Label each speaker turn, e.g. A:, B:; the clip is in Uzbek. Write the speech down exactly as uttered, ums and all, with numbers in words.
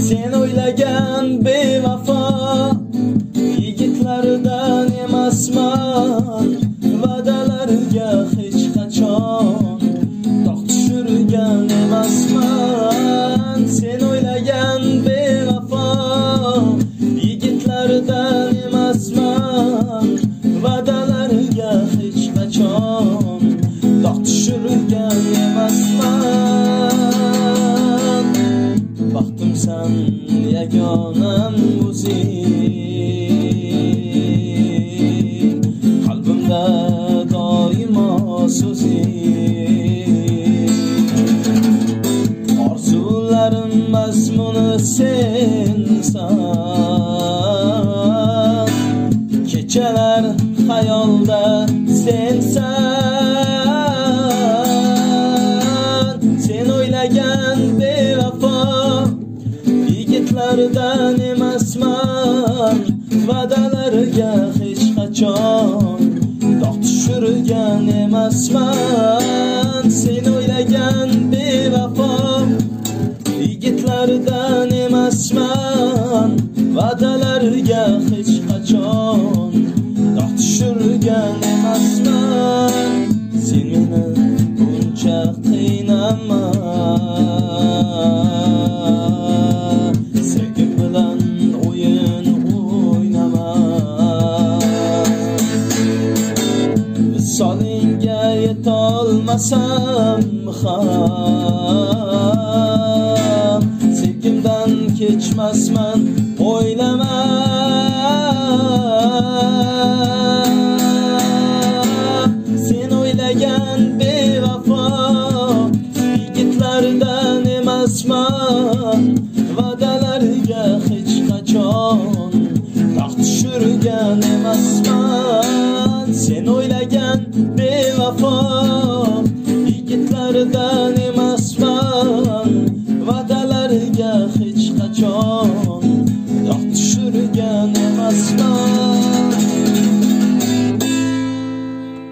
A: sen o'ylagan bevafo yigitlardan emasman, va'dalarga hech qachon dog' tushirgan emasman. Sen o'ylagan bevafo yigitlardan emasman, va'dalarga hech qachon dog' tushirgan emasman. Baxtimsan yagonam o'zing, qalbimda doimo so'zing. Orzularim mazmuni sensan, kechalar xayolda sensan. Sen o'ylagan bevafo yigitlardan emasman, va'dalarga hech qachon dog' tushirgan emasman. Sen o'ylagan bevafo yigitlardan emasman, va'dalarga hech qachon dog' tushirgan emasman. Sen meni buncha qiynama, sevgim bilan o'yin o'ynama. Visolingga yetolmasam ham, sevgimdan kechmasman o'ylama. Sen o'ylagan bevafo yigitlardan emasman, va'dalarga hech qachon dog' tushirgan emasman. Sen o'ylagan bevafo yigitlardan emasman, va'dalarga hech qachon dog' tushirgan emasman.